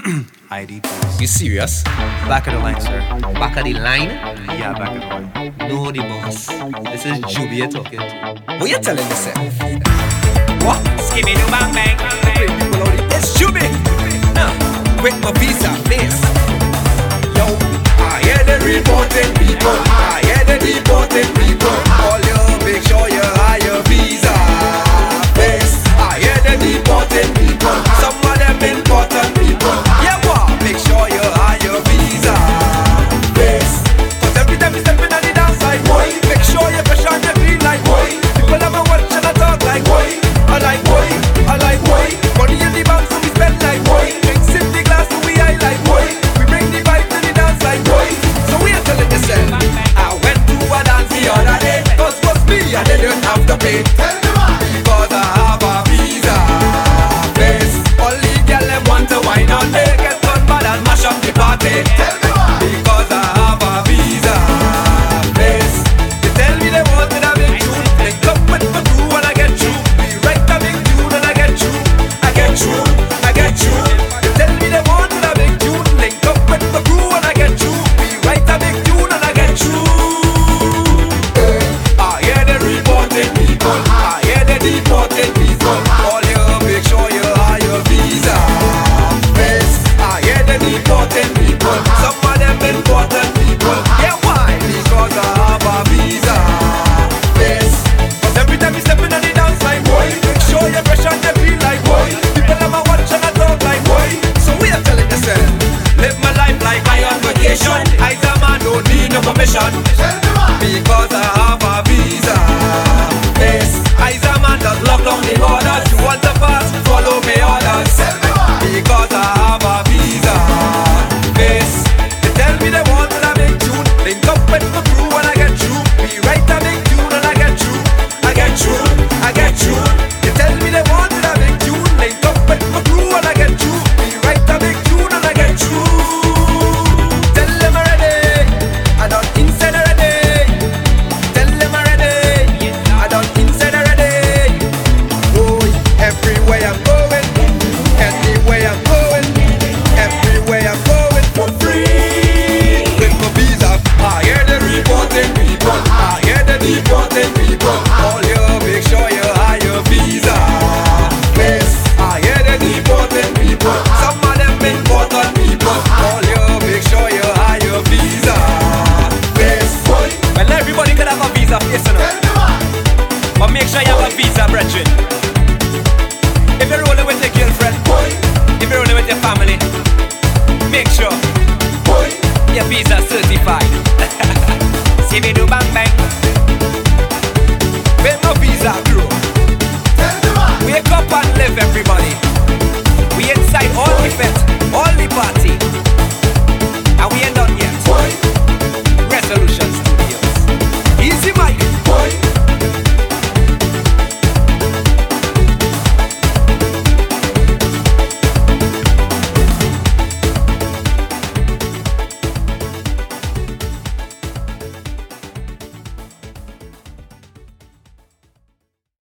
ID, please. You serious? Back of the line, sir. Back of the line? Yeah, back of the line. No, the boss. This is Juby you're talking to. What you telling yourself? What? Skimmy do bang bang. People out there, it's Juby. Now, with my visa.